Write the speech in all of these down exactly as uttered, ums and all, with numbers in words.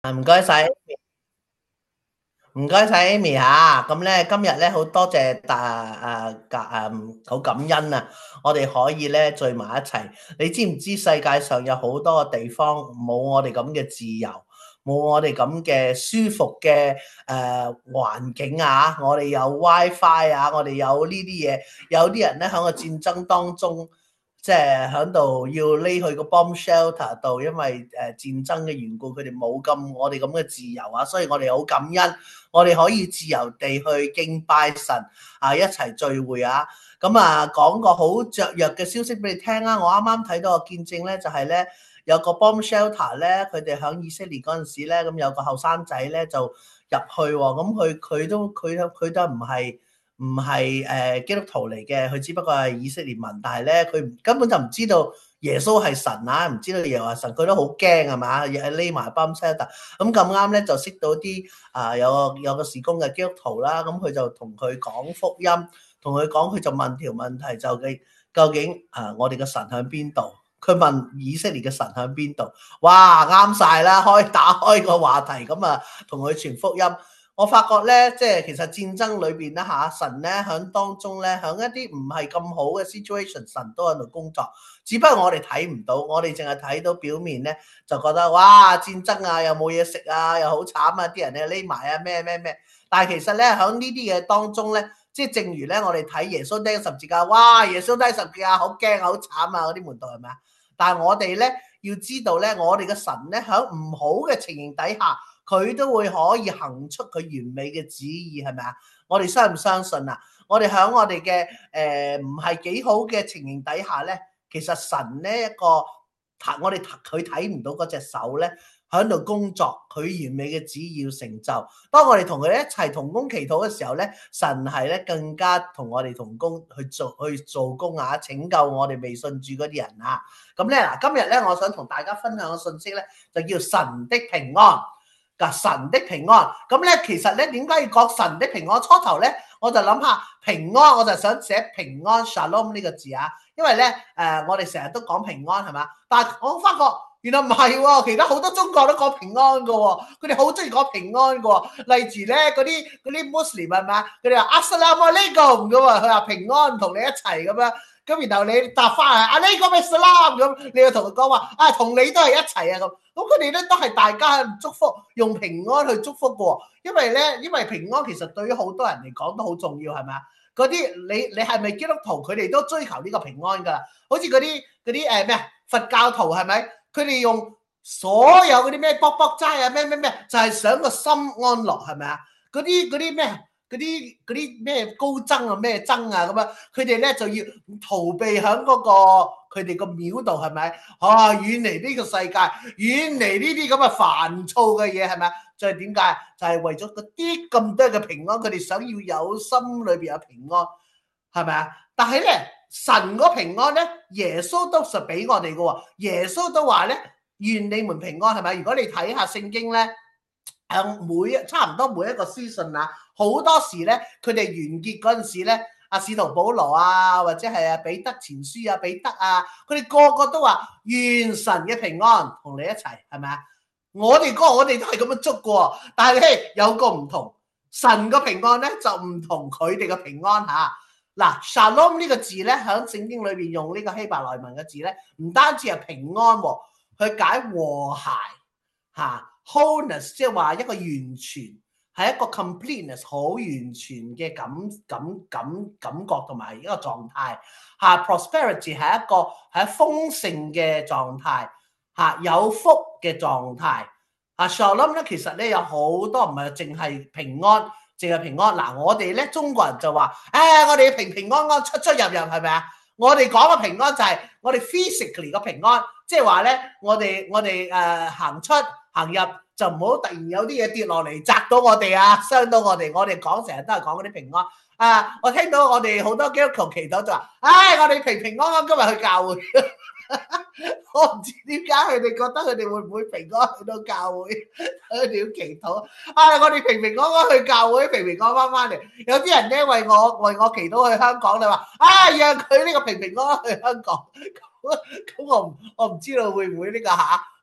啊，唔該晒，唔該晒 Amy 吓，咁咧今日咧好多謝大誒感誒好感恩啊！我哋可以咧聚埋一齊。你知唔知世界上有好多個地方冇我哋咁嘅自由，冇我哋咁嘅舒服嘅誒環境啊？我哋有 WiFi 啊，我哋有呢啲嘢，有啲人咧喺個戰爭當中。即係喺度要匿去個 bomb shelter 度，因為誒戰爭嘅緣故，佢哋冇咁我哋咁嘅自由啊，所以我哋好感恩，我哋可以自由地去敬拜神啊，一齊聚會啊。咁啊，講個好雀躍嘅消息俾你聽啊！我啱啱睇到個見證咧，就係咧有個 bomb shelter 咧，佢哋喺以色列嗰陣時咧，咁有個後生仔咧就入去喎，咁佢佢都佢都佢都唔係。唔係誒基督徒嚟嘅，佢只不過係以色列民，但係咧佢根本就唔知道耶穌係神啊，唔知道耶和華神，佢都好驚係嘛，匿埋班 set 咁咁啱咧就識到啲啊、呃、有個有個事工嘅基督徒啦，咁佢就同佢講福音，同佢講佢就問條問題就嘅究竟啊、呃、我哋嘅神喺邊度？佢問以色列嘅神喺邊度？哇啱晒啦，開打開個話題咁啊，同佢傳福音。我發覺咧，即係其實戰爭裏邊咧嚇，神咧喺當中咧，喺一啲唔係咁好嘅 situation，神都喺度工作。只不過我哋睇唔到，我哋淨係睇到表面咧，就覺得哇戰爭啊，又冇嘢食啊，又好慘啊，啲人咧匿埋啊，咩咩咩。但係其實咧喺呢啲嘢當中咧，即係正如咧，我哋睇耶穌釘十字架，哇！耶穌釘十字架好驚好慘啊，嗰啲門徒係咪啊？但係我哋咧要知道咧，我哋嘅神咧喺唔好嘅情形底下。佢都會可以行出佢完美嘅旨意，係咪啊？我哋相唔相信啊？我哋喺我哋嘅誒唔係幾好嘅情形底下咧，其實神呢一個我哋佢睇唔到嗰隻手咧喺度工作，佢完美嘅旨意要成就。當我哋同佢一齊同工祈禱嘅時候咧，神係咧更加同我哋同工去做去做工啊，拯救我哋未信主嗰啲人啊。咁咧嗱，今日咧我想同大家分享嘅信息咧，就叫神的平安。神的平安，咁咧其實咧點解要講神的平安？初頭咧我就諗下平安，我就想寫平安 Shalom 呢個字啊，因為咧誒、呃、我哋成日都講平安係嘛，但係我發覺原來唔係喎，其他好多中國都講平安噶喎，佢哋好中意講平安噶喎，例如咧嗰啲嗰啲 Muslim 係咪啊？佢哋話 Assalamualaikum 噶喎，佢話平安同你一齊咁樣。咁然後你答翻係阿呢個咩 salam 咁，你要同佢講話啊，同你都係一齊啊咁。咁佢哋咧都係大家祝福，用平安去祝福嘅。因為咧，因為平安其實對於好多人嚟講都好重要，係咪啊？嗰啲你你係咪基督徒？佢哋都追求呢個平安噶。好似嗰啲嗰啲誒咩啊？佛教徒係咪？佢哋用所有嗰啲咩卜卜齋啊咩咩咩，就係想個心安樂，係咪啊？嗰啲嗰啲咩？嗰啲嗰啲咩高僧啊咩僧啊咁樣，佢哋咧就要逃避喺嗰個佢哋個廟度，係咪啊？遠離呢個世界，遠離呢啲咁嘅煩躁嘅嘢，係咪啊？就係點解？就係為咗嗰啲咁多嘅平安，佢哋想要有心裏邊有平安，係咪啊？但係咧神個平安咧，耶穌都實俾我哋嘅，耶穌都話咧願你們平安，係咪？如果你睇下聖經咧。每一差唔多每一個書信啊，好多時咧，佢哋完結嗰陣時咧，阿使徒保羅啊，或者係阿彼得前書啊，彼得啊，佢哋個個都話願神嘅平安同你一齊，係咪啊？我哋哥我哋都係咁樣捉過，但係咧有個唔同，神個平安咧就唔同佢哋嘅平安吓。嗱 Shalom 呢個字咧，喺聖經裏邊用呢個希伯來文嘅字咧，唔單止係平安，去解和諧吓。Wholeness 即係話一個完全，係一個 completeness 好完全嘅感感感感覺同埋一個狀態嚇。Prosperity 係一個係豐盛嘅狀態嚇，有福嘅狀態嚇。Shalom 咧其實咧有好多唔係淨係平安，淨係平安嗱。我哋咧中國人就話誒、哎，我哋平平安安出出入入係咪啊？我哋講嘅平安就係我哋 physically 嘅平安，即係話咧我哋我哋誒、呃、行出。行入就唔好突然有啲嘢跌落嚟砸到我哋啊，傷到我哋。我哋講成日都係講嗰啲平安啊！我聽到我哋好多基督徒祈禱就話，唉、哎，我哋平平安安今日去教會。我唔知點解佢哋覺得佢哋會唔會平安去到教會，佢哋要祈禱。啊、哎，我哋平平安安去教會，平平安安翻嚟。有啲人咧為我為我祈禱去香港，你話，啊、哎，讓佢呢個平平安安去香港。咁我唔我唔知道會唔會呢個嚇？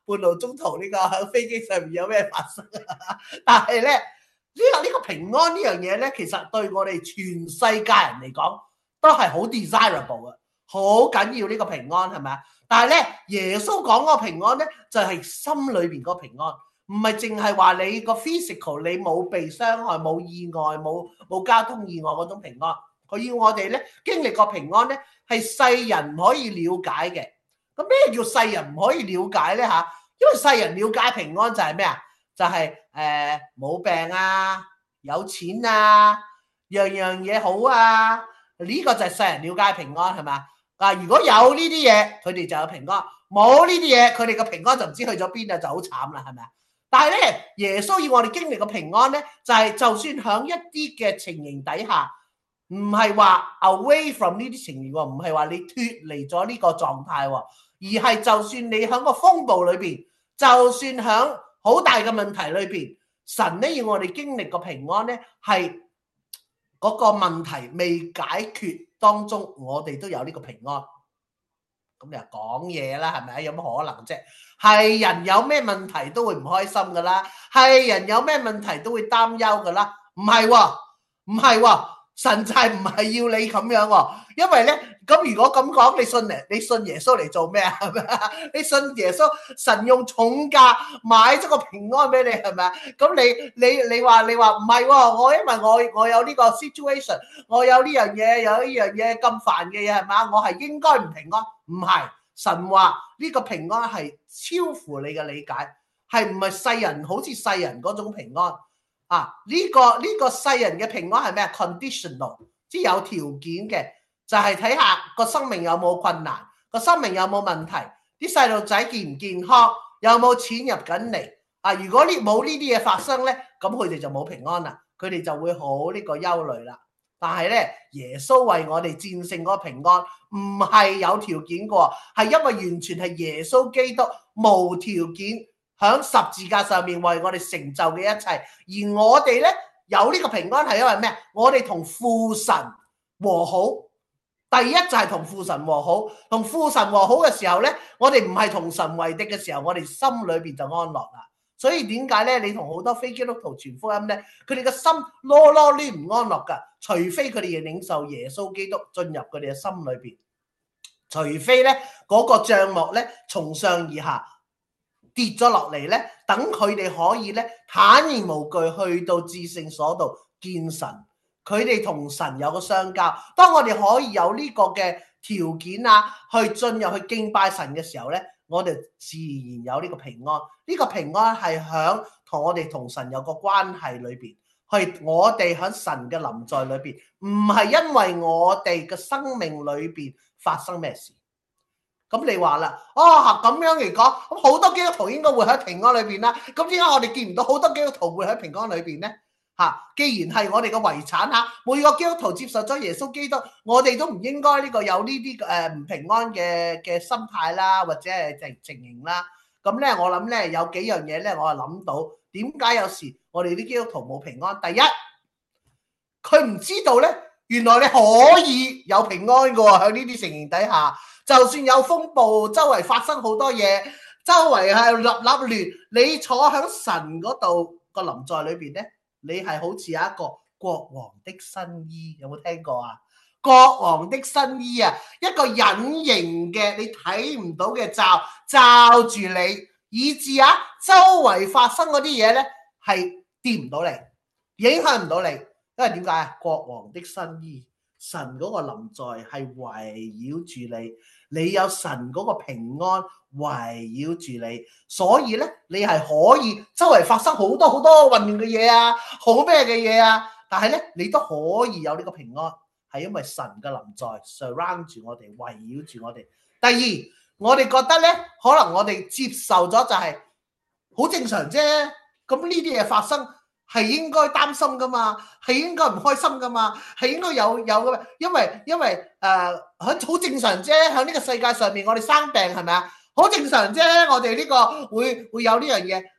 半路中途呢個喺飛機上面有咩發生啊？但係咧呢個呢個平安呢樣嘢咧，其實對我哋全世界人嚟講都係好 desirable 嘅，好緊要呢個平安係咪啊？但係咧耶穌講嗰個平安咧，就係心裏邊嗰個平安。唔係淨係話你個 physical 你冇被傷害冇意外冇冇交通意外嗰種平安，佢要我哋咧經歷個平安咧係世人唔可以了解嘅。咁咩叫世人唔可以了解咧嚇？因為世人了解平安就係咩啊？就係誒冇病啊，有錢啊，樣樣嘢好啊，呢個就係世人了解平安係咪啊？如果有呢啲嘢，佢哋就有平安；冇呢啲嘢，佢哋個平安就唔知去咗邊啊，就好慘啦，係咪啊？但係咧，耶穌要我哋經歷個平安咧，就係、是、就算喺一啲嘅情形底下，唔係話 away from 呢啲情形喎，唔係話你脫離咗呢個狀態喎，而係就算你喺個風暴裏邊，就算喺好大嘅問題裏邊，神咧要我哋經歷個平安咧，係嗰個問題未解決當中，我哋都有呢個平安。咁你又講嘢啦，係咪啊？有乜可能啫？係人有咩問題都會唔開心噶啦，係人有咩問題都會擔憂噶啦。唔係喎，唔係喎，神就係唔係要你咁樣喎？因為咧，咁如果咁講，你信嚟，你信耶穌嚟做咩啊？係咪啊？你信耶穌，神用重價買咗個平安俾你，係咪啊？咁你你你話你話唔係喎？我因為我我有呢個 situation， 我有呢樣嘢，有呢樣嘢咁煩嘅嘢，係咪啊？我係應該唔平安？唔係，神話呢個平安係超乎你嘅理解，係唔係世人好似世人嗰種平安啊？呢個呢個世人嘅平安係咩啊 ？conditional， 即係有條件嘅，就係睇下個生命有冇困難，個生命有冇問題，啲細路仔健唔健康，有冇錢入緊嚟啊？如果呢冇呢啲嘢發生咧，咁佢哋就冇平安啦，佢哋就會好呢個憂慮啦。但係咧，耶穌為我哋戰勝嗰個平安，唔係有條件嘅，係因為完全係耶穌基督無條件響十字架上面為我哋成就嘅一切。而我哋咧有呢個平安係因為咩？我哋同父神和好，第一就係同父神和好，同父神和好嘅時候咧，我哋唔係同神為敵嘅時候，我哋心裏邊就安樂啦。所以點解咧？你同好多非基督徒傳福音咧，佢哋嘅心囉囉攣唔安樂噶，除非佢哋要領受耶穌基督進入佢哋嘅心裏邊，除非咧嗰個帳幕咧從上而下跌咗落嚟咧，等佢哋可以咧坦然無懼去到至聖所度見神，佢哋同神有個相交。當我哋可以有呢個嘅條件啊，去進入去敬拜神嘅時候咧，我哋自然有呢個平安。呢個平安係響同我哋同神有個關係裏邊，係我哋喺神嘅臨在裏邊，唔係因為我哋嘅生命裏邊發生咩事。咁你話啦，哦咁樣嚟講，咁好多基督徒應該會喺平安裏邊啦。咁點解我哋見唔到好多基督徒會喺平安裏邊咧？嚇，既然係我哋嘅遺產嚇，每個基督徒接受咗耶穌基督，我哋都唔應該呢個有呢啲誒唔平安嘅嘅心態啦，或者係情情形啦。咁咧，我諗咧有幾樣嘢咧，我係諗到點解有時我哋啲基督徒冇平安。第一，佢唔知道咧，原來你可以有平安嘅喎，喺呢啲情形底下，就算有風暴，周圍發生好多嘢，周圍係立立亂，你坐喺神嗰度個臨在裏邊咧，你係好似有一個國王的新衣，有冇聽過啊？國王的新衣啊，一個隱形嘅你睇唔到嘅罩罩住你，以致啊周圍發生嗰啲嘢咧係掂唔到你，影響唔到你。因為點解啊？國王的新衣，神嗰個臨在係圍繞住你，你有神嗰個平安圍繞住你，所以咧你係可以周圍發生好多好多混亂嘅嘢啊，好咩嘅嘢啊，但係咧你都可以有呢個平安。係因為神嘅臨在 surround 住我哋，圍繞住我哋。第二，我哋覺得咧，可能我哋接受咗就係好正常啫。咁呢啲嘢發生係應該擔心噶嘛，係應該唔開心噶嘛，係應該有有噶嘛。因為因為誒喺好正常啫，喺呢個世界上面我哋生病係咪啊？好正常啫，我哋呢個會會有呢樣嘢。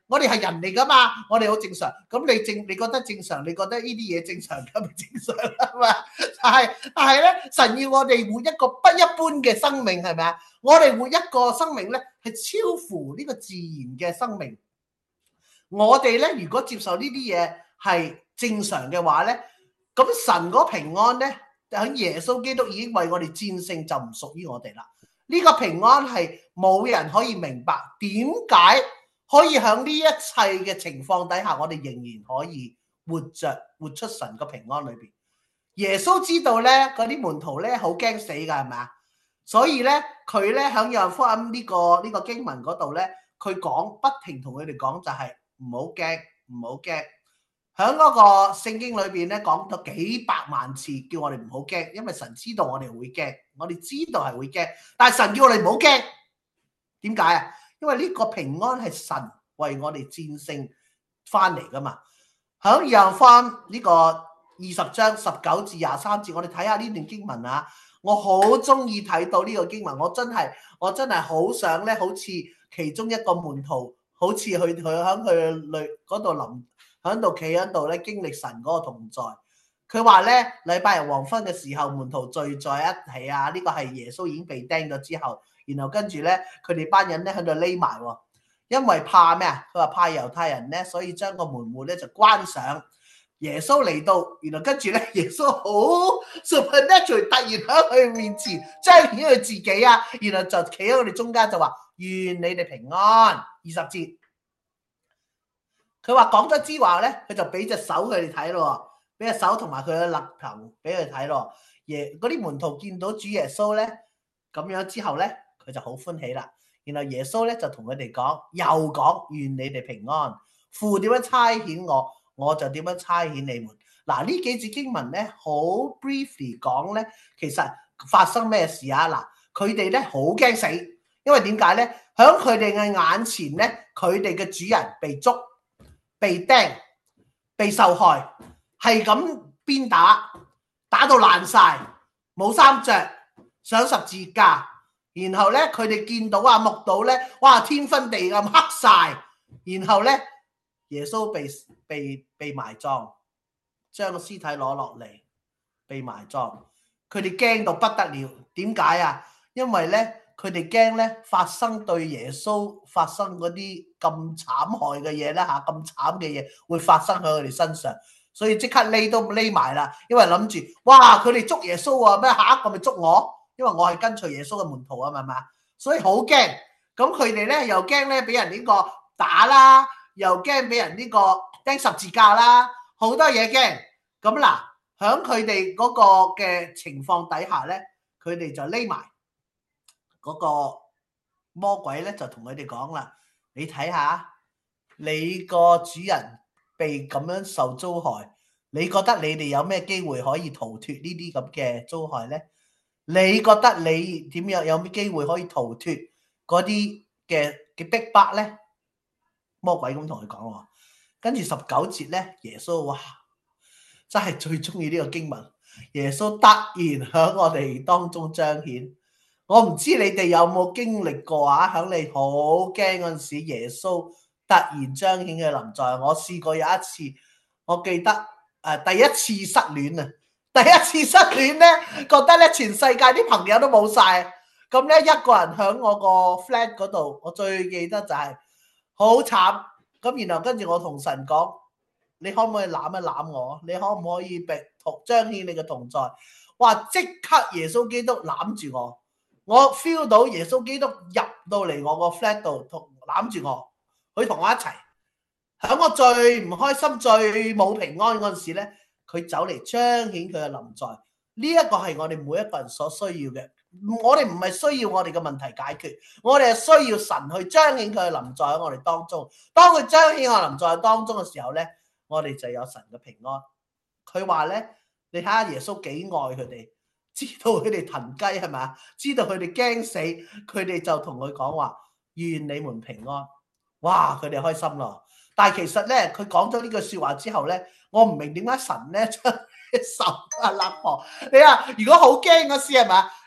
我哋係人嚟噶嘛，我哋好正常。咁你正你覺得正常，你覺得呢啲嘢正常咁咪正常啦嘛？但係但係咧，神要我哋活一個不一般嘅生命，係咪啊？我哋活一個生命咧，係超乎呢個自然嘅生命。我哋咧，如果接受呢啲嘢係正常嘅話咧，咁神嗰平安咧，喺耶穌基督已經為我哋戰勝，就唔屬於我哋啦。呢個平安係冇人可以明白點解可以喺呢一切嘅情況底下，我哋仍然可以活着活出神個平安裏邊。耶穌知道咧，嗰啲門徒咧好驚死噶，係咪啊？所以咧，佢咧喺約翰福音呢個呢個經文嗰度咧，佢講不停同佢哋講就係唔好驚，唔好驚。喺嗰個聖經裏邊咧講咗幾百萬次，叫我哋唔好驚，因為神知道我哋會驚，我哋知道係會驚，但係神叫我哋唔好驚，點解啊？因為呢個平安係神為我哋戰勝翻嚟噶嘛。喺約翰福音呢個二十章十九至廿三節，我哋睇下呢段經文啊。我好中意睇到呢個經文，我真係我真係好想咧，好似其中一個門徒，好似去去喺佢裏嗰度臨。喺度企喺度咧，經歷神嗰個同在。佢話咧，禮拜日黃昏嘅時候，門徒聚在一起啊。呢、這個係耶穌已經被釘咗之後，然後跟住咧，佢哋班人咧喺度匿埋，因為怕咩啊？佢話怕猶太人咧，所以將個門戶咧就關上。耶穌嚟到，然後跟住咧，耶穌好 supernatural 突然喺佢面前彰顯佢自己啊，然後就企喺我哋中間就話願你哋平安。二十節。佢話講咗之話咧，佢就俾隻手佢哋睇咯，俾隻手同埋佢嘅肋頭俾佢睇咯。耶嗰啲門徒見到主耶穌咧咁樣之後咧，佢就好歡喜啦。然後耶穌咧就同佢哋講，又講願你哋平安。父點樣差遣我，我就點樣差遣你們。嗱，呢幾節經文咧，好 briefly 講咧，其實發生咩事啊？嗱，佢哋咧好驚死，因為點解咧？喺佢哋嘅眼前咧，佢哋嘅主人被捉。被釘、被受害，係咁鞭打，打到爛晒，冇衫着，上十字架。然後咧，佢哋見到啊，目睹咧，哇，天昏地暗黑晒。然後咧，耶穌被被被埋葬，將個屍體攞落嚟，被埋葬。佢哋驚到不得了，點解啊？因為咧。佢哋驚咧發生對耶穌發生嗰啲咁慘害嘅嘢啦嚇，咁慘嘅嘢會發生喺佢哋身上，所以即刻匿都匿埋啦，因為諗住哇佢哋捉耶穌啊，咩下一個咪捉我，因為我係跟隨耶穌嘅門徒啊，係咪啊？所以好驚，咁佢哋咧又驚咧俾人呢個打啦，又驚俾人呢個釘十字架啦，好多嘢驚。咁嗱，喺佢哋嗰個嘅情況底下咧，佢哋就匿埋。嗰個魔鬼咧就同佢哋講啦，你睇下你個主人被咁樣受遭害，你覺得你哋有咩機會可以逃脫呢啲咁嘅遭害咧？你覺得你點樣有咩機會可以逃脫嗰啲嘅嘅逼迫咧？魔鬼咁同佢講喎，跟住十九節咧，耶穌哇真係最中意呢個經文，耶穌突然喺我哋當中彰顯。我唔知你哋有冇經歷過啊？喺你好驚嗰陣時，耶穌突然彰顯嘅臨在。我試過有一次，我記得誒、呃、第一次失戀啊！第一次失戀咧，覺得咧全世界啲朋友都冇晒，咁咧一個人喺我個 flat 嗰度，我最記得就係好慘。咁然後跟住我同神講：你可唔可以攬一攬我？你可唔可以俾同彰顯你嘅同在？哇！即刻耶穌基督攬住我。我 feel 到耶穌基督入到嚟我個 flat 度，同攬住我，佢同我一齊。喺我最唔開心、最冇平安嗰陣時咧，佢走嚟彰顯佢嘅臨在。呢一個係我哋每一個人所需要嘅。我哋唔係需要我哋嘅問題解決，我哋係需要神去彰顯佢嘅臨在喺我哋當中。當佢彰顯我臨在當中嘅時候咧，我哋就有神嘅平安。佢話咧，你睇下耶穌幾愛佢哋。知道佢哋騰雞係咪？知道佢哋驚死，佢哋就同佢講話願你們平安。哇！佢哋開心咯。但係其實咧，佢講咗呢句說話之後咧，我唔明點解神咧將手啊立婆。你話如果好驚嗰時係咪？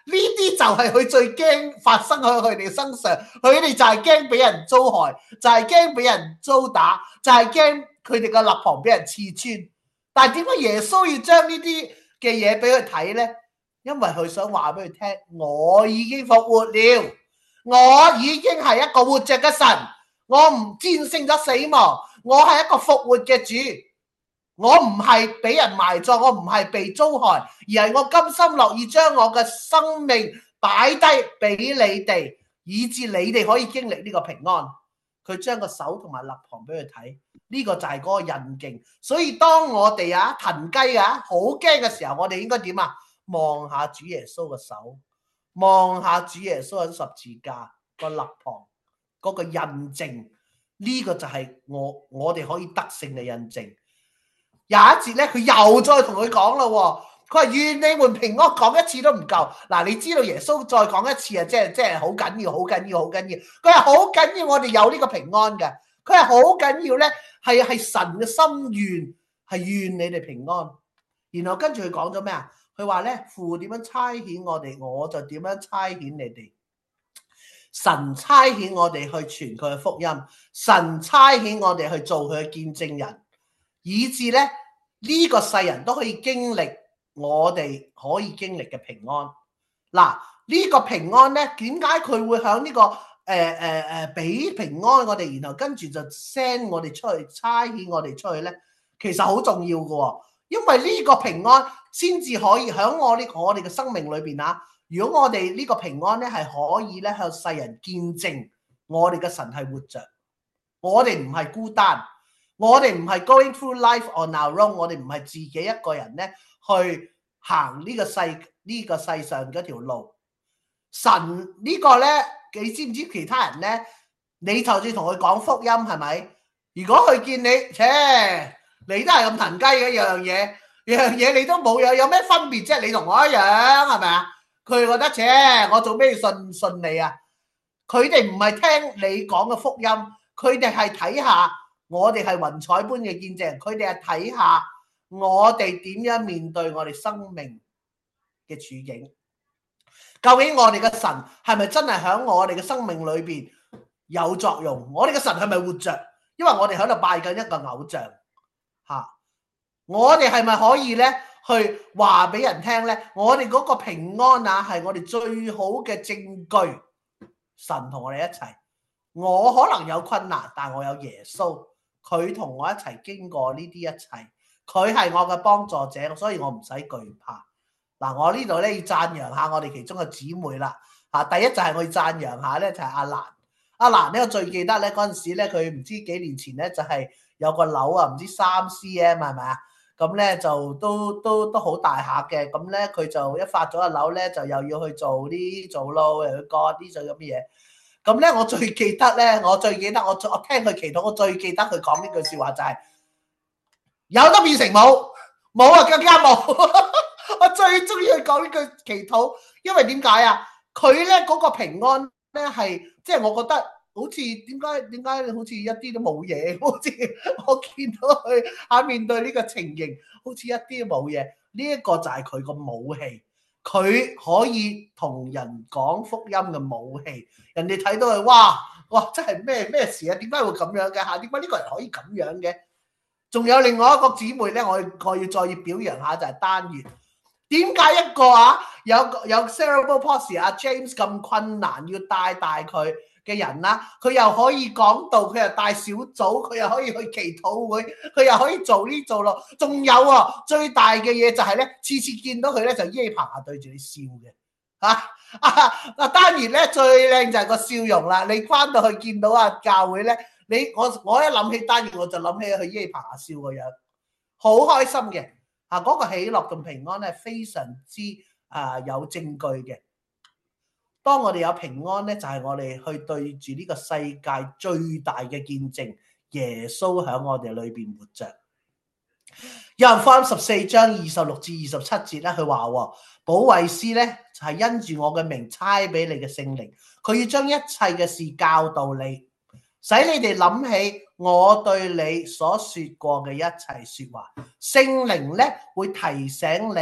呢啲就係佢最驚發生喺佢哋身上，佢哋就係驚俾人遭害，就係驚俾人遭打，就係驚佢哋嘅肋旁俾人刺穿。但係點解耶穌要將呢啲嘅嘢俾佢睇呢？因為佢想話俾佢聽，我已經復活了，我已經係一個活着嘅神，我唔戰勝咗死亡，我係一個復活嘅主，我唔係俾人埋葬，我唔係被遭害，而係我甘心樂意將我嘅生命擺低俾你哋，以致你哋可以經歷呢個平安。佢將個手同埋肋旁俾佢睇，呢個就係嗰個印記。所以當我哋啊騰雞啊好驚嘅時候，我哋應該點啊？望下主耶穌嘅手，望下主耶穌喺十字架個肋旁嗰個印證，呢個就係我我哋可以得勝嘅印證。有一節咧，佢又再同佢講啦，佢話願你們平安，講一次都唔夠。嗱，你知道耶穌再講一次啊，即係即係好緊要，好緊要，好緊要。佢係好緊要，我哋有呢個平安嘅。佢係好緊要咧，係係神嘅心願，係願你哋平安。然後跟住佢講咗咩啊？佢話咧，父點樣差遣我哋，我就點樣差遣你哋。神差遣我哋去傳佢嘅福音，神差遣我哋去做佢嘅見證人，以致咧呢個世人都可以經歷我哋可以經歷嘅平安。嗱，呢個平安咧，點解佢會響呢個誒誒誒俾平安我哋，然後跟住就 send 我哋出去，差遣我哋出去咧？其實好重要嘅，因為呢個平安先至可以響我呢我哋嘅生命裏邊啊。如果我哋呢個平安咧係可以咧向世人見證我哋嘅神係活着，我哋唔係孤單，我哋唔係 going through life on our own， 我哋唔係自己一個人咧去行呢個世呢個世上嗰條路。神呢個咧，你知唔知其他人咧？你就算同佢講福音係咪？如果佢見你，切，你都係咁騰雞嘅樣嘢，樣嘢你都冇有，有咩分別啫？你同我一樣係咪啊？佢覺得，切，我做咩信信你啊？佢哋唔係聽你講嘅福音，佢哋係睇下我哋係雲彩般嘅見證，佢哋係睇下我哋點樣面對我哋生命嘅處境。究竟我哋嘅神係咪真係喺我哋嘅生命裏邊有作用？我哋嘅神係咪活着？因為我哋喺度拜緊一個偶像吓，我哋係咪可以咧去話俾人聽咧？我哋嗰個平安啊，係我哋最好嘅證據。神同我哋一齊，我可能有困難，但我有耶穌，佢同我一齊經過呢啲一切，佢係我嘅幫助者，所以我唔使懼怕。嗱，我呢度咧要讚揚下我哋其中嘅姊妹啦。啊，第一就係我要讚揚下咧，就係阿蘭。阿蘭咧，我最記得咧嗰陣時咧，佢唔知幾年前咧就係有個樓啊，唔知三 C M 係咪啊？咁咧就都都都好大下嘅。咁咧佢就一發咗個樓咧，就又要去做啲做路，又去割啲咁嘅嘢。咁咧我最記得咧，我最記得我我聽佢祈禱，我最記得佢講呢句説話就係、是、有得變成冇，冇啊更加冇。我最中意佢講呢句祈禱，因為點解啊？佢咧嗰個平安咧係，即係我覺得好似點解點解好似一啲都冇嘢，好似我見到佢喺面對呢個情形，好似一啲都冇嘢。呢一個就係佢個武器，佢可以同人講福音嘅武器。人哋睇到佢，哇哇，真係咩咩事啊？點解會咁樣嘅嚇？點解呢個人可以咁樣嘅？仲有另外一個姊妹咧，我我要再要表揚下就係丹月。點解一個啊有有 cerebral palsy 阿 James 咁困難要帶大佢嘅人啦，佢又可以講道，佢又帶小組，佢又可以去祈禱會，佢又可以做呢做咯。仲有啊，最大嘅嘢就係咧，次次見到佢咧就耶棚下對住你笑嘅嚇。啊啊丹月咧最靚就係個笑容啦。你翻到去見到啊教會咧，你我我一諗起丹月我就諗起佢耶棚下笑個樣，好開心嘅。啊！嗰個喜樂同平安咧，非常之啊有證據嘅。當我哋有平安咧，就係我哋去對住呢個世界最大嘅見證，耶穌喺我哋裏邊活着。約翰福音十四章二十六至二十七節咧，佢話保惠師咧就係因住我嘅名差俾你嘅聖靈，佢要將一切嘅事教導你，使你哋諗起我對你所說過嘅一切說話。聖靈咧會提醒你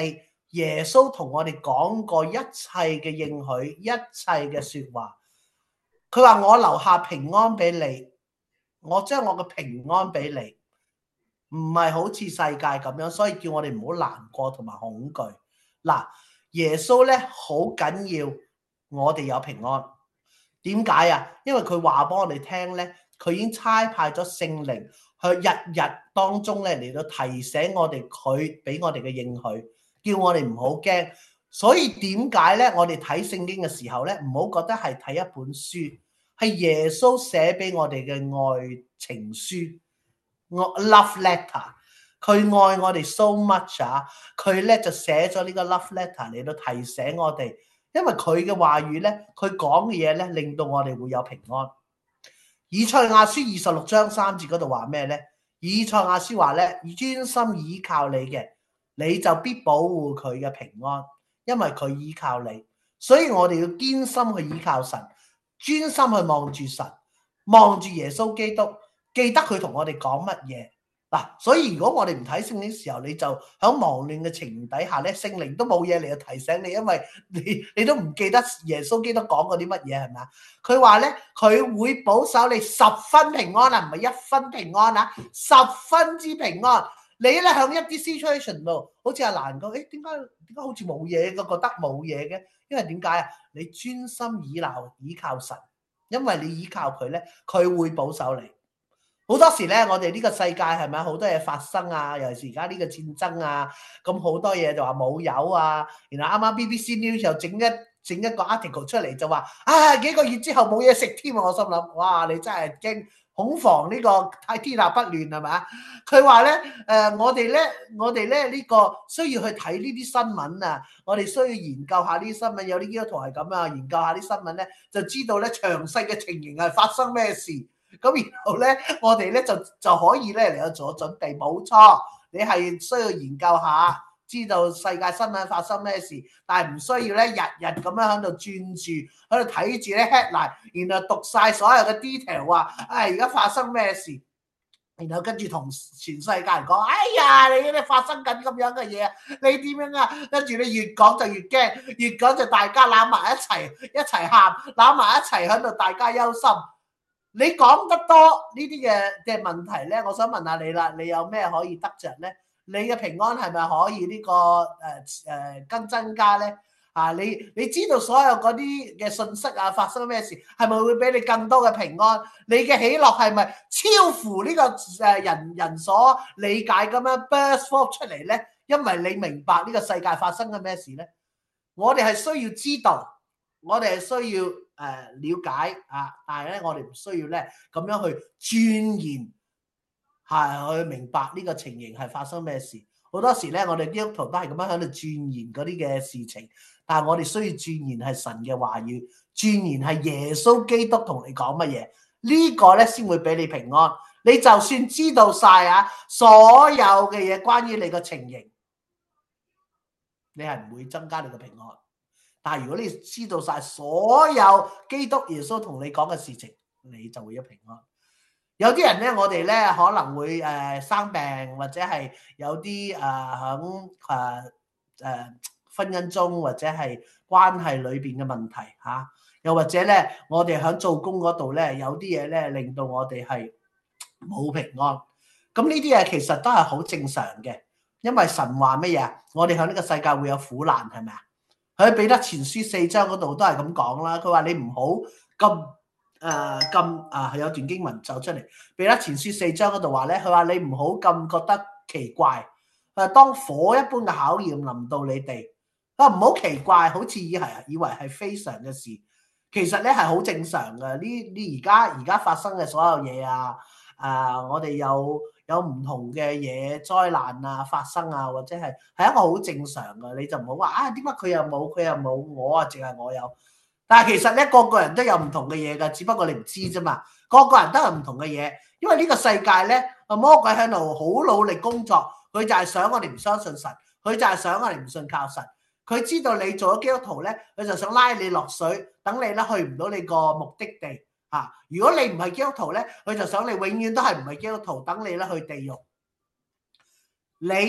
耶穌同我哋講過一切嘅應許，一切嘅說話。佢話我留下平安俾你，我將我嘅平安俾你，唔係好似世界咁樣，所以叫我哋唔好難過同埋恐懼。嗱，耶穌咧好緊要我哋有平安。點解啊？因為佢話俾我哋聽咧，佢已經差派咗聖靈去日日當中咧嚟到提醒我哋佢俾我哋嘅應許，叫我哋唔好驚。所以點解咧？我哋睇聖經嘅時候咧，唔好覺得係睇一本書，係耶穌寫俾我哋嘅愛情書，我 love letter。佢愛我哋 so much 啊！佢咧就寫咗呢個 love letter 嚟到提醒我哋。因為佢嘅話語咧，佢講嘅嘢咧，令到我哋會有平安。以賽亞書二十六章三節嗰度話咩咧？以賽亞書話咧，專心倚靠你嘅，你就必保護佢嘅平安，因為佢倚靠你。所以我哋要堅心去倚靠神，專心去望住神，望住耶穌基督，記得佢同我哋講乜嘢。嗱，所以如果我哋唔睇聖經嘅時候，你就喺忙亂嘅情形底下咧，聖靈都冇嘢嚟提醒你，因為你你都唔記得耶穌基督講過啲乜嘢，係咪啊？佢話咧，佢會保守你十分平安啊，唔係一分平安啊，十分之平安。你咧喺一啲 situation 度，好似阿蘭講，誒點解點解好似冇嘢嘅，覺得冇嘢嘅？因為點解啊？你專心倚靠倚靠神，因為你倚靠佢咧，佢會保守你。好多時咧，我哋呢個世界係咪好多嘢發生啊？尤其是而家呢個戰爭啊，咁好多嘢就話冇油啊。然後啱啱 B B C News 又整一整一個 article 出嚟就話啊，幾個月之後冇嘢食添啊！我心諗，哇，你真係驚恐防呢個太天下不亂係咪？佢話咧，誒、呃，我哋咧，我哋咧呢、這個需要去睇呢啲新聞啊，我哋需要研究下呢啲新聞，有啲基督徒係咁啊，研究下啲新聞咧，就知道咧詳細嘅情形係發生咩事。咁然後咧，我哋咧就就可以咧嚟到做準備，冇錯。你係需要研究下，知道世界新聞發生咩事，但係唔需要咧日日咁樣喺度轉住，喺度睇住咧 headline，然後讀晒所有嘅 detail 話，唉而家發生咩事，然後跟住同全世界人講，哎呀，你你發生緊咁樣嘅嘢，你點樣啊？跟住你越講就越驚，越講就大家攬埋一齊，一齊喊，攬埋一齊喺度，大家憂心。你講得多呢啲嘅嘅問題咧，我想問下你啦，你有咩可以得着咧？你嘅平安係咪可以呢、這個誒誒更增加咧？啊，你你知道所有嗰啲嘅信息啊，發生咩事，係咪會俾你更多嘅平安？你嘅喜樂係咪超乎呢個誒人人所理解咁樣 burst forth 出嚟咧？因為你明白呢個世界發生緊咩事咧？我哋係需要知道，我哋係需要。誒、呃、了解啊，但係咧，我哋唔需要咧咁樣去鑽研，係去明白呢個情形係發生咩事。好多時咧，我哋基督徒都係咁樣喺度鑽研嗰啲嘅事情，但係我哋需要鑽研係神嘅話語，鑽研係耶穌基督同你講乜嘢，呢、這個咧先會俾你平安。你就算知道晒啊，所有嘅嘢關於你個情形，你係唔會增加你個平安。但係如果你知道晒所有基督耶穌同你講嘅事情，你就會有平安。有啲人咧，我哋咧可能會誒、呃、生病，或者係有啲誒響誒誒婚姻中或者係關係裏邊嘅問題吓、啊，又或者咧我哋響做工嗰度咧有啲嘢咧令到我哋係冇平安。咁呢啲嘢其實都係好正常嘅，因為神話乜嘢？我哋響呢個世界會有苦難，係咪啊？喺彼得前書四章嗰度都係咁講啦，佢話你唔好咁誒咁啊，有段經文走出嚟。彼得前書四章嗰度話咧，佢話你唔好咁覺得奇怪，誒當火一般嘅考驗臨到你哋，啊唔好奇怪，好似以係以為係非常嘅事，其實咧係好正常嘅。呢呢而家而家發生嘅所有嘢啊，誒、啊、我哋有。有唔同嘅嘢災難啊發生啊，或者係係一個好正常嘅，你就唔好話啊點解佢又冇佢又冇我啊，淨係我有。但係其實咧個個人都有唔同嘅嘢㗎，只不過你唔知啫嘛。個個人都有唔同嘅嘢，因為呢個世界咧，魔鬼喺度好努力工作，佢就係想我哋唔相信神，佢就係想我哋唔信靠神。佢知道你做咗基督徒咧，佢就想拉你落水，等你咧去唔到你個目的地。啊！如果你唔係基督徒咧，佢就想你永遠都係唔係基督徒，等你咧去地獄。你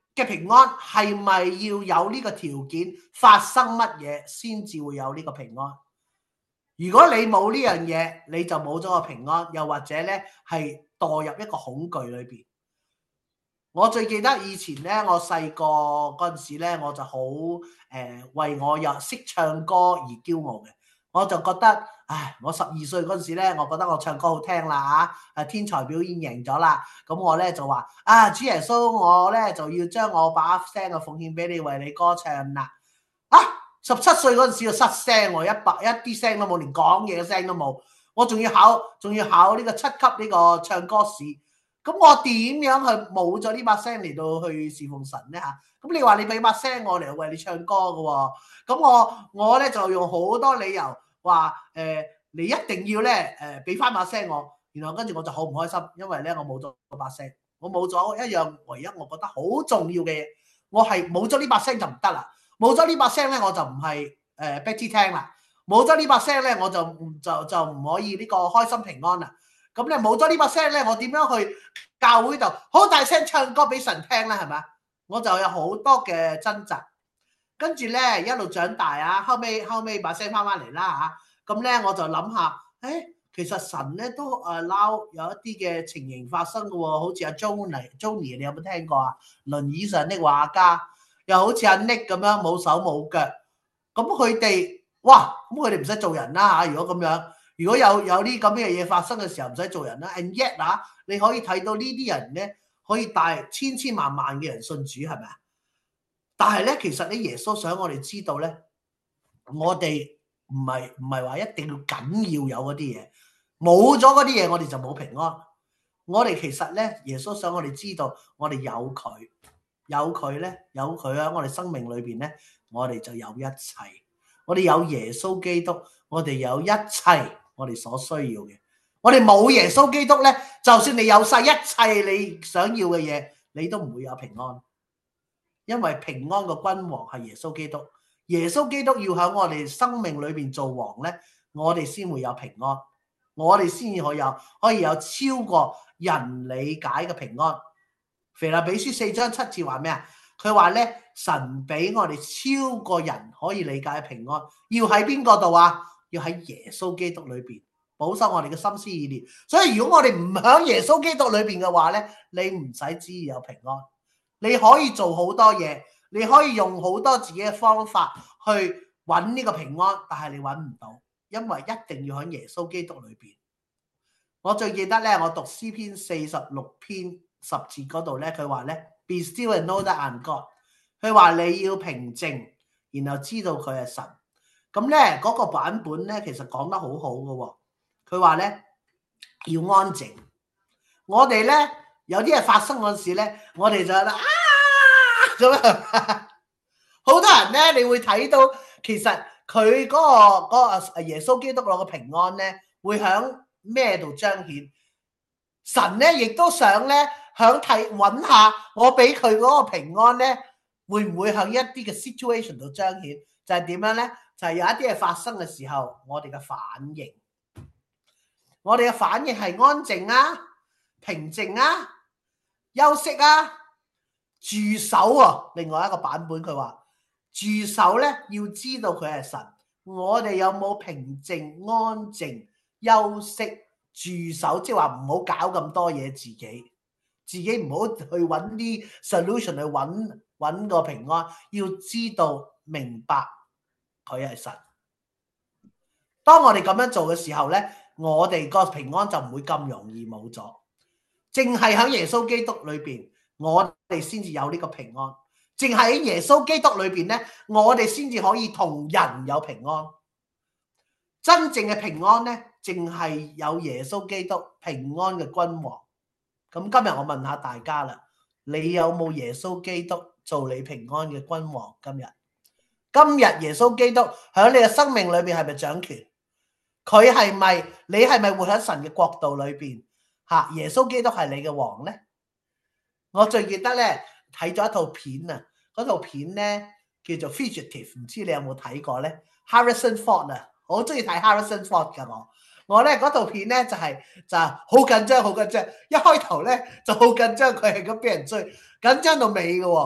嘅平安係咪要有呢個條件發生乜嘢先至會有呢個平安？如果你冇呢樣嘢，你就冇咗個平安，又或者咧係墮入一個恐懼裏邊。我最記得以前咧，我細個嗰陣時咧，我就好誒、呃、為我又識唱歌而驕傲嘅。我就覺得，唉，我十二歲嗰陣時咧，我覺得我唱歌好聽啦嚇，誒天才表演贏咗啦。咁我咧就話啊，主耶穌，我咧就要將我把聲嘅奉獻俾你，為你歌唱啦。啊，十七歲嗰陣時就失聲喎，一百一啲聲都冇，連講嘢嘅聲都冇。我仲要考，仲要考呢個七級呢個唱歌試。咁我點樣去冇咗呢把聲嚟到去侍奉神咧嚇？咁你話你俾把聲我嚟為你唱歌嘅喎，咁我我咧就用好多理由話誒、呃，你一定要咧誒俾翻把聲我，然後跟住我就好唔開心，因為咧我冇咗把聲，我冇咗一樣唯一我覺得好重要嘅嘢，我係冇咗呢把聲就唔得啦，冇咗呢把聲咧我就唔係誒 Betty 聽啦，冇咗呢把聲咧我就就就唔可以呢個開心平安啦。咁咧冇咗呢把聲咧，我點樣去教會度好大聲唱歌俾神聽咧？係咪？我就有好多嘅掙扎，跟住咧一路長大啊，後尾後尾把聲翻翻嚟啦嚇。咁咧我就諗下，誒其實神咧都誒撈有一啲嘅情形發生嘅喎，好似阿 Johnny Johnny 你有冇聽過啊？輪椅上的畫家，又好似阿 Nick 咁樣冇手冇腳，咁佢哋哇，咁佢哋唔使做人啦嚇，如果咁樣。如果有有啲咁嘅嘢發生嘅時候，唔使做人啦。And yet 啊，你可以睇到呢啲人咧，可以帶千千萬萬嘅人信主，係咪啊？但係咧，其實咧，耶穌想我哋知道咧，我哋唔係唔係話一定要緊要有嗰啲嘢，冇咗嗰啲嘢，我哋就冇平安。我哋其實咧，耶穌想我哋知道，我哋有佢，有佢咧，有佢喺我哋生命裏邊咧，我哋就有一切。我哋有耶穌基督，我哋有一切。我哋所需要嘅，我哋冇耶穌基督咧，就算你有晒一切你想要嘅嘢，你都唔會有平安，因為平安嘅君王係耶穌基督，耶穌基督要喺我哋生命裏邊做王咧，我哋先會有平安，我哋先至可以有可以有超過人理解嘅平安。腓立比書四章七節話咩啊？佢話咧，神俾我哋超過人可以理解嘅平安，要喺邊個度啊？要喺耶穌基督裏邊保守我哋嘅心思意念，所以如果我哋唔喺耶穌基督裏邊嘅話咧，你唔使知有平安，你可以做好多嘢，你可以用好多自己嘅方法去揾呢個平安，但係你揾唔到，因為一定要喺耶穌基督裏邊。我最記得咧，我讀詩篇四十六篇十節嗰度咧，佢話咧 Be still and know that I'm God， 佢話你要平靜，然後知道佢係神。咁咧嗰個版本咧，其實講得好好嘅喎。佢話咧要安靜。我哋咧有啲嘢發生嗰陣時咧，我哋就啊咁樣。好多人咧，你會睇到其實佢嗰個嗰個耶穌基督嗰個平安咧，會響咩度彰顯？神咧亦都想咧響睇揾下我俾佢嗰個平安咧，會唔會響一啲嘅 situation 度彰顯？就係點樣咧？就係有一啲嘢發生嘅時候，我哋嘅反應，我哋嘅反應係安靜啊、平靜啊、休息啊、住手啊。另外一個版本佢話住手咧，要知道佢係神。我哋有冇平靜、安靜、休息、住手？即係話唔好搞咁多嘢，自己自己唔好去揾啲 solution 去揾揾個平安。要知道明白。佢係神。當我哋咁樣做嘅時候咧，我哋個平安就唔會咁容易冇咗。淨係喺耶穌基督裏邊，我哋先至有呢個平安。淨係喺耶穌基督裏邊咧，我哋先至可以同人有平安。真正嘅平安咧，淨係有耶穌基督平安嘅君王。咁今日我問下大家啦，你有冇耶穌基督做你平安嘅君王？今日？今日耶穌基督喺你嘅生命裏邊係咪掌權？佢係咪你係咪活喺神嘅國度裏邊？吓，耶穌基督係你嘅王咧？我最記得咧睇咗一套片啊，嗰套片咧叫做 Fugitive， 唔知你有冇睇過咧 ？Harrison Ford 啊，我好中意睇 Harrison Ford 噶我。我咧嗰套片咧就係、是、就好緊張，好緊張。一開頭咧就好緊張，佢係咁俾人追，緊張到尾嘅喎。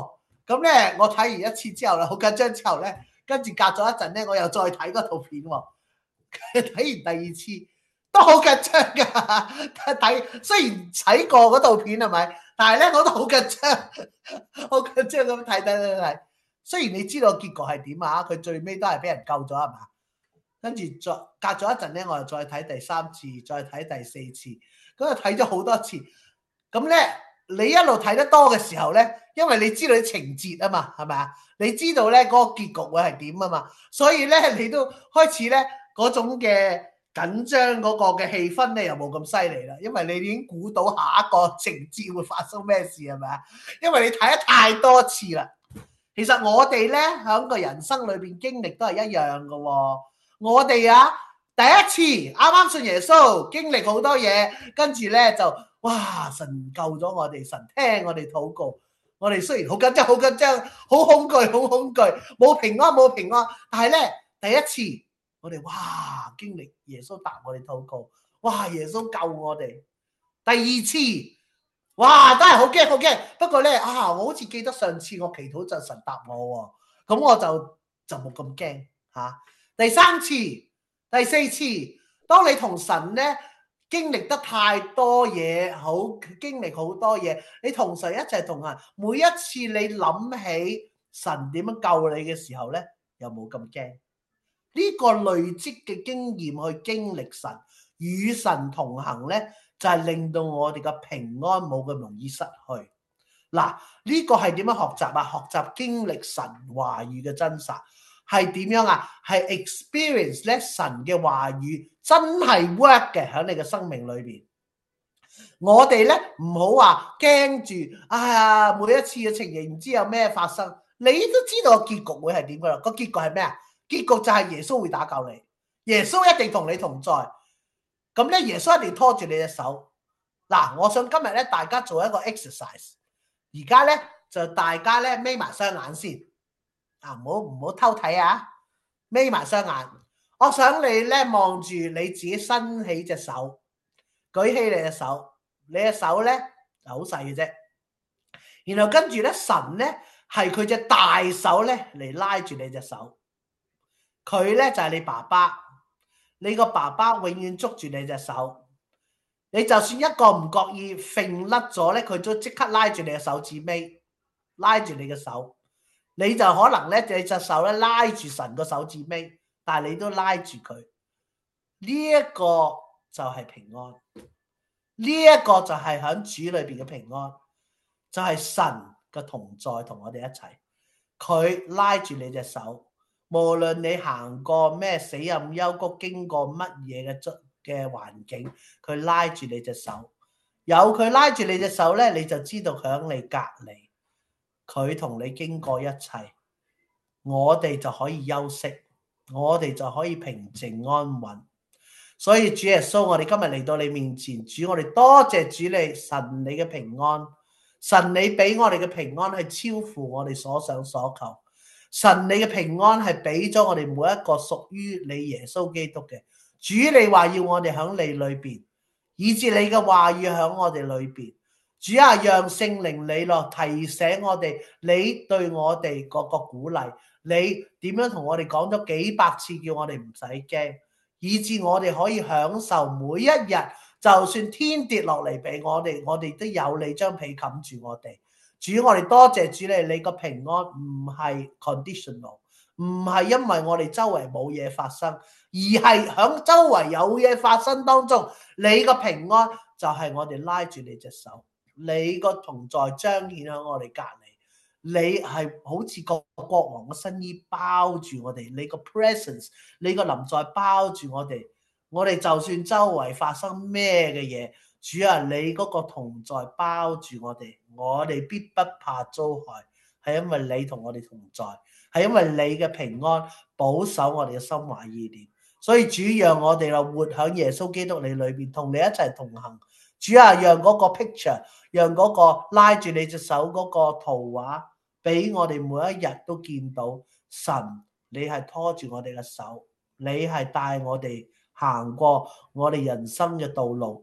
咁咧，我睇完一次之後咧，好緊張之後咧，跟住隔咗一陣咧，我又再睇嗰套片喎。睇完第二次都好緊張㗎，睇雖然睇過嗰套片係咪？但係咧我都好緊張，好緊張咁睇睇睇睇。雖然你知道結局係點啊，佢最尾都係俾人救咗係嘛？跟住再隔咗一陣咧，我又再睇第三次，再睇第四次，咁啊睇咗好多次。咁咧，你一路睇得多嘅時候咧，因為你知道啲情節啊嘛，係咪啊？你知道咧嗰個結局會係點啊嘛，所以咧你都開始咧嗰種嘅緊張嗰個嘅氣氛咧又冇咁犀利啦，因為你已經估到下一個情節會發生咩事係咪啊？因為你睇得太多次啦。其實我哋咧喺個人生裏邊經歷都係一樣嘅喎。我哋啊第一次啱啱信耶穌，經歷好多嘢，跟住咧就哇神救咗我哋，神聽我哋禱告。我哋雖然好緊張，好緊張，好恐懼，好恐懼，冇平安，冇平安。但係咧第一次我哋哇經歷耶穌答我哋禱告，哇耶穌救我哋。第二次哇都係好驚好驚，不過咧啊我好似記得上次我祈禱就神答我喎，咁我就就冇咁驚嚇。第三次、第四次，當你同神咧經歷得太多嘢，好經歷好多嘢，你同神一齊同行，每一次你諗起神點樣救你嘅時候咧，又冇咁驚。呢個累積嘅經驗去經歷神，與神同行咧，就係令到我哋嘅平安冇咁容易失去。嗱，呢個係點樣學習啊？學習經歷神話語嘅真實。係點樣啊？係 experience 咧神嘅話語真係 work 嘅喺你嘅生命裏邊。我哋咧唔好話驚住，哎呀每一次嘅情形唔知有咩發生，你都知道個結局會係點噶啦。個結局係咩啊？結局就係耶穌會打救你，耶穌一定同你同在。咁咧耶穌一定拖住你隻手。嗱，我想今日咧大家做一個 exercise，而家咧就大家咧眯埋雙眼先。啊！唔好唔好偷睇啊！眯埋雙眼，我想你咧望住你自己伸起隻手，舉起你隻手，你隻手咧就好細嘅啫。然後跟住咧神咧係佢隻大手咧嚟拉住你隻手，佢咧就係你爸爸，你個爸爸永遠捉住你隻手，你就算一個唔覺意揈甩咗咧，佢都即刻拉住你嘅手指尾，拉住你嘅手。你就可能咧，你隻手咧拉住神個手指尾，但係你都拉住佢。呢一個就係平安，呢一個就係喺主裏邊嘅平安，就係神嘅同在同我哋一齊。佢拉住你隻手，無論你行過咩死蔭幽谷，經過乜嘢嘅嘅環境，佢拉住你隻手。有佢拉住你隻手咧，你就知道佢喺你隔離。佢同你經過一切，我哋就可以休息，我哋就可以平靜安穩。所以主耶穌，我哋今日嚟到你面前，主我哋多謝主你神你嘅平安，神你俾我哋嘅平安係超乎我哋所想所求，神你嘅平安係俾咗我哋每一個屬於你耶穌基督嘅。主你話要我哋喺你裏邊，以致你嘅話語喺我哋裏邊。主啊，讓聖靈你落提醒我哋，你對我哋個個鼓勵，你點樣同我哋講咗幾百次，叫我哋唔使驚，以致我哋可以享受每一日，就算天跌落嚟俾我哋，我哋都有你將被冚住我哋。主，我哋多謝主你，你個平安唔係 conditional， 唔係因為我哋周圍冇嘢發生，而係響周圍有嘢發生當中，你個平安就係我哋拉住你隻手。你個同在彰顯喺我哋隔離，你係好似個國王嘅新衣包住我哋，你個 presence， 你個臨在包住我哋，我哋就算周圍發生咩嘅嘢，主啊，你嗰個同在包住我哋，我哋必不怕遭害，係因為你同我哋同在，係因為你嘅平安保守我哋嘅心懷意念，所以主讓我哋就活喺耶穌基督你裏邊，同你一齊同行。主啊，讓嗰個 picture， 讓嗰個拉住你隻手嗰個圖畫，俾我哋每一日都見到神，你係拖住我哋嘅手，你係帶我哋行過我哋人生嘅道路，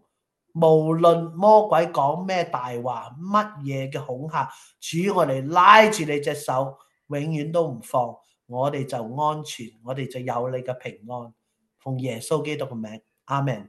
無論魔鬼講咩大話，乜嘢嘅恐嚇，主我哋拉住你隻手，永遠都唔放，我哋就安全，我哋就有你嘅平安。奉耶穌基督嘅名，阿門。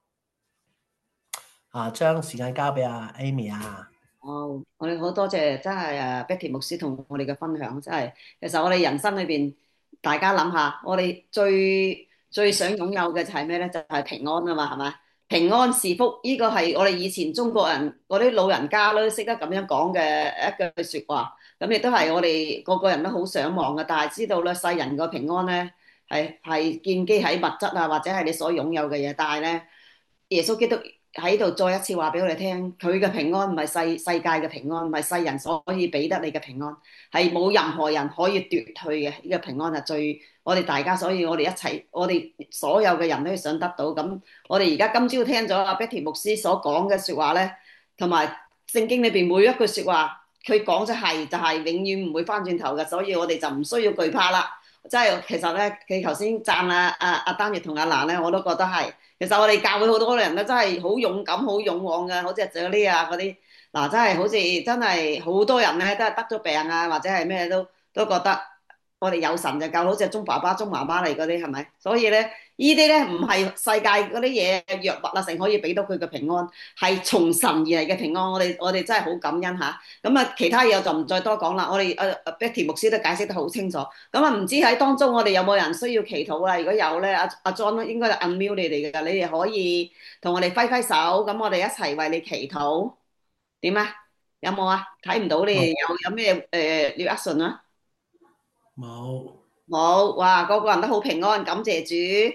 啊，將時間交俾阿 Amy 啊。 哦，我哋好多謝真係誒 Betty 牧師同我哋嘅分享，真係其實我哋人生裏邊，大家諗下，我哋最最想擁有嘅就係咩咧？就係平安啊嘛，係咪？平安是福，呢個係我哋以前中國人嗰啲老人家都識得咁樣講嘅一句説話，咁亦都係我哋個個人都好想望嘅。但係知道咧，世人個平安咧係係建基喺物質啊，或者係你所擁有嘅嘢，但係咧，耶穌基督喺度再一次話俾我哋聽，佢嘅平安唔係世世界嘅平安，唔係世人所可以俾得你嘅平安，係冇任何人可以奪去嘅。呢個平安係最我哋大家，所以我哋一齊，我哋所有嘅人都想得到。咁我哋而家今朝聽咗阿 Betty 牧師所講嘅說話咧，同埋聖經裏邊每一句說話，佢講咗係就係永遠唔會翻轉頭嘅，所以我哋就唔需要懼怕啦。即係其實咧，佢頭先讚阿阿阿丹月同阿蘭咧，我都覺得係。其實我哋教會好多人咧，真係好勇敢、好勇往嘅，好似阿謝呢啊嗰啲，嗱真係好似真係好多人咧都係得咗病啊，或者係咩都都覺得我哋有神就夠，好似阿鐘爸爸、鐘媽媽嚟嗰啲係咪？所以咧，呢啲咧唔係世界嗰啲嘢藥物啊，成可以俾到佢嘅平安，係從神而嚟嘅平安。我哋我哋真係好感恩吓。咁啊，其他嘢我就唔再多講啦。我哋阿阿 Betty 牧師都解釋得好清楚。咁啊，唔知喺當中我哋有冇人需要祈禱啊？如果有咧，阿阿 John 應該係 unmute 你哋嘅，你哋可以同我哋揮揮手，咁我哋一齊為你祈禱。點啊？有冇啊？睇唔到你哋有有咩誒 reaction 啊？ 冇。 冇，哇！個個人都好平安，感謝主。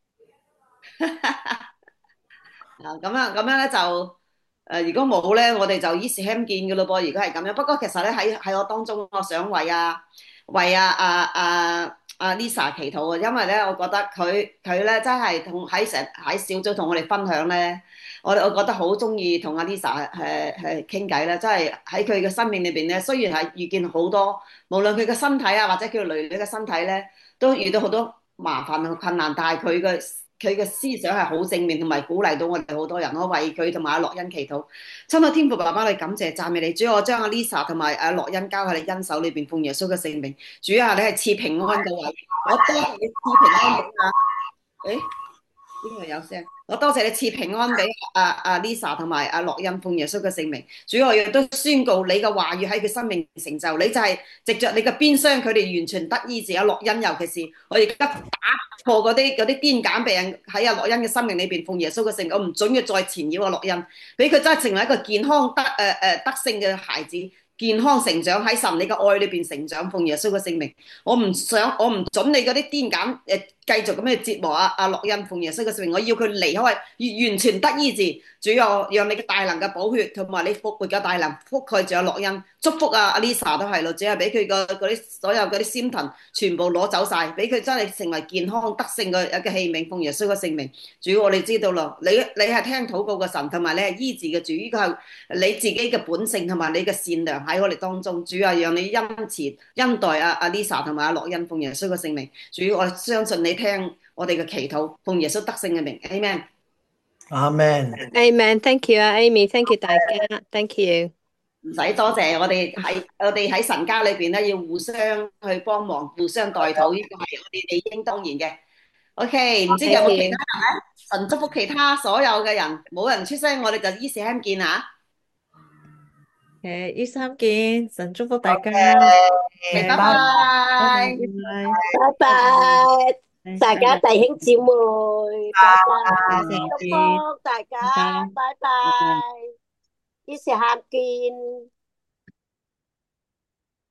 啊，咁樣咁樣咧就誒、呃，如果冇咧，我哋就依時輕見嘅咯噃。如果係咁樣，不過其實咧喺喺我當中，我想為啊為啊啊啊啊 Lisa 祈禱啊，因為咧我覺得佢佢咧真係同喺成喺小組同我哋分享咧，我我覺得好中意同阿 Lisa 誒誒傾偈咧，真係喺佢嘅生命裏邊咧，雖然係遇見好多，無論佢嘅身體啊，或者佢女女嘅身體咧，都遇到好多麻煩同困難，但係佢嘅佢嘅思想係好正面，同埋鼓勵到我哋好多人。我為佢同埋阿樂恩祈禱，親愛天父爸爸，你感謝讚美你，主，我將阿 Lisa 同埋阿樂恩交喺你恩手裏邊，奉耶穌嘅聖名，主啊，你係賜平安嘅位，我多謝你賜平安俾啊，誒。邊個有聲？我多謝你賜平安俾阿阿 Lisa 同埋阿樂恩，奉耶穌嘅聖名。主，我亦都宣告你嘅話語喺佢生命成就。你就係藉着你嘅鞭傷，佢哋完全得醫治。阿樂恩，尤其是我而家打破嗰啲嗰啲癲癇病喺阿樂恩嘅生命裏邊，奉耶穌嘅聖名，我唔准佢再纏繞阿樂恩，俾佢真係成為一個健康得誒誒得勝嘅孩子。健康成長喺神你嘅愛裏邊成長，奉耶穌嘅聖名，我唔想，我唔准你嗰啲癲癇誒繼續咁去折磨阿阿樂恩，奉耶穌嘅聖名，我要佢離開，完完全得醫治。主要讓你嘅大能嘅寶血同埋你復活嘅大能覆蓋住阿樂恩，祝福啊阿 Lisa 都係咯，只係俾佢個嗰啲所有嗰啲仙藤全部攞走晒，俾佢真係成為健康得勝嘅一個器皿，奉耶穌嘅聖名。主，我哋知道咯，你你係聽禱告嘅神，同埋你係醫治嘅主，呢個係你自己嘅本性同埋你嘅善良。喺我哋當中，主啊，讓你恩慈恩待阿阿 Lisa 同埋阿樂恩，奉耶穌嘅聖名。主，我相信你聽我哋嘅祈禱，奉耶穌得勝嘅名，Amen。 阿 Man。 Amen，thank you 啊，Amy，thank you 大家，thank you。 唔使多謝，我哋喺我哋喺神家裏邊咧，要互相去幫忙，互相代禱，呢個係我哋理應當然嘅。OK，唔知有冇 Thank 其他 you。 人咧？神祝福其他所有嘅人，冇人出聲，我哋就依時輕見啊！ 誒，於三見，神祝福大家， 嚟， OK， 拜拜拜拜， 拜。 拜拜， 拜大家弟兄姊妹，拜拜， 拜，再祝見， 福大家， 拜拜， 拜拜， 拜拜。 於是下見。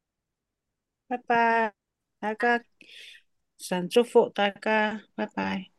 拜拜，大家，神祝福大家，拜拜。